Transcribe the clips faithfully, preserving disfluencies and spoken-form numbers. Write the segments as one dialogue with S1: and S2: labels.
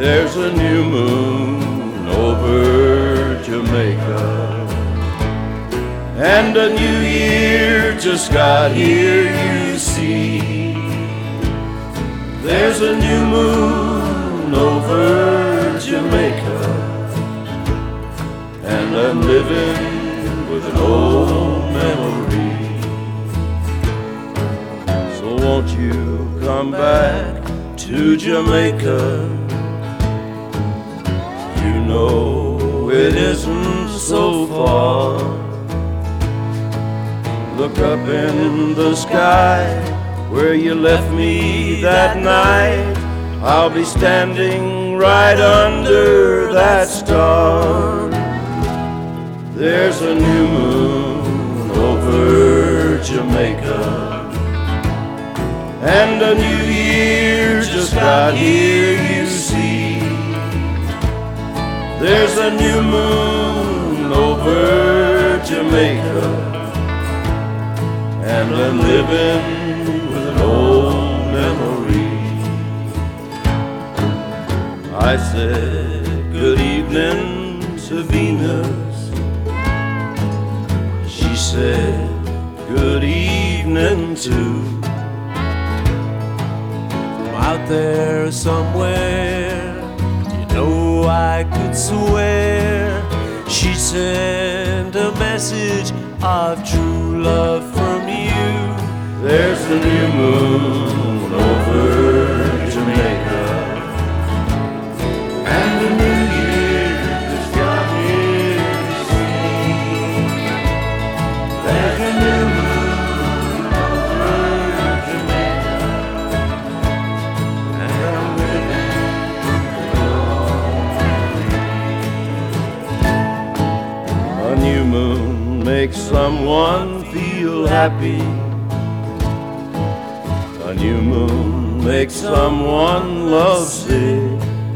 S1: There's a new moon over Jamaica, and a new year just got here, you see. There's a new moon over Jamaica, and I'm living with an old memory. So won't you come back to Jamaica? You know it isn't so far. Look up in the sky where you left me that night. I'll be standing right under that star. There's a new moon over Jamaica, and a new year just got here, you see. There's a new moon over Jamaica, and I'm living with an old memory. I said good evening to Venus. She said good evening too. From out there somewhere, you know I could swear she sent a message of true love from you. There's a new moon over Jamaica, and a new year just got here, you see. There's a new moon over Jamaica, and I'm living. A new moon makes someone feel happy. A new moon makes someone lovesick.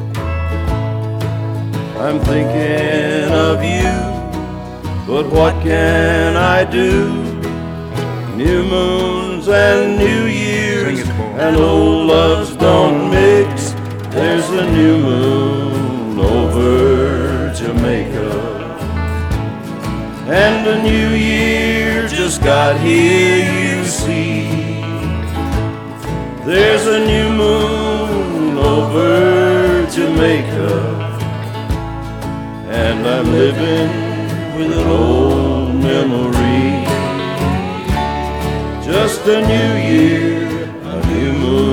S1: I'm thinking of you, but what can I do? New moons and new years and old loves don't mix. There's a new moon over Jamaica, and a new year just got here, you see. There's a new moon over Jamaica, and I'm living with an old memory. Just a new year, a new moon.